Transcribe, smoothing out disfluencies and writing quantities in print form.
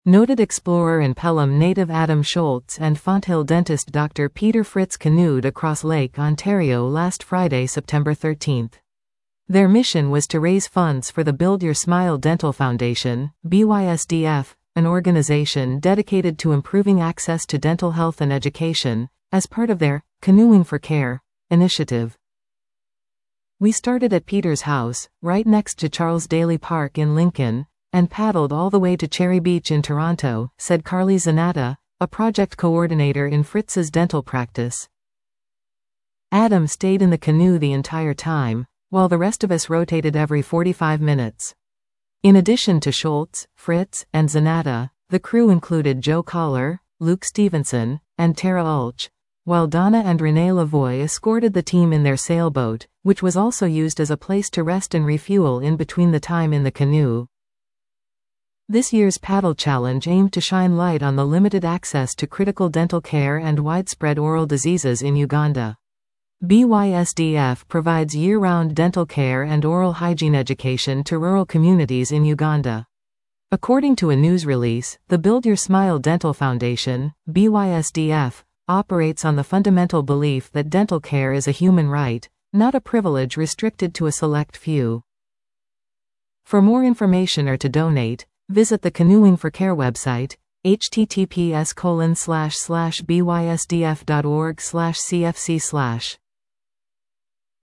Noted explorer and Pelham native Adam Schultz and Fonthill dentist Dr. Peter Fritz canoed across Lake Ontario last Friday, September 13. Their mission was to raise funds for the Build Your Smile Dental Foundation, BYSDF, an organization dedicated to improving access to dental health and education, as part of their Canoeing for Care initiative. We started at Peter's house, right next to Charles Daly Park in Lincoln, and paddled all the way to Cherry Beach in Toronto, said Carly Zanatta, a project coordinator in Fritz's dental practice. Adam stayed in the canoe the entire time, while the rest of us rotated every 45 minutes. In addition to Schultz, Fritz, and Zanatta, the crew included Joe Collar, Luke Stevenson, and Tara Ulch, while Donna and Renee Lavoie escorted the team in their sailboat, which was also used as a place to rest and refuel in between the time in the canoe. This year's paddle challenge aimed to shine light on the limited access to critical dental care and widespread oral diseases in Uganda. BYSDF provides year-round dental care and oral hygiene education to rural communities in Uganda. According to a news release, the Build Your Smile Dental Foundation, BYSDF, operates on the fundamental belief that dental care is a human right, not a privilege restricted to a select few. For more information or to donate, visit the Canoeing for Care website, https://bysdf.org/cfc/.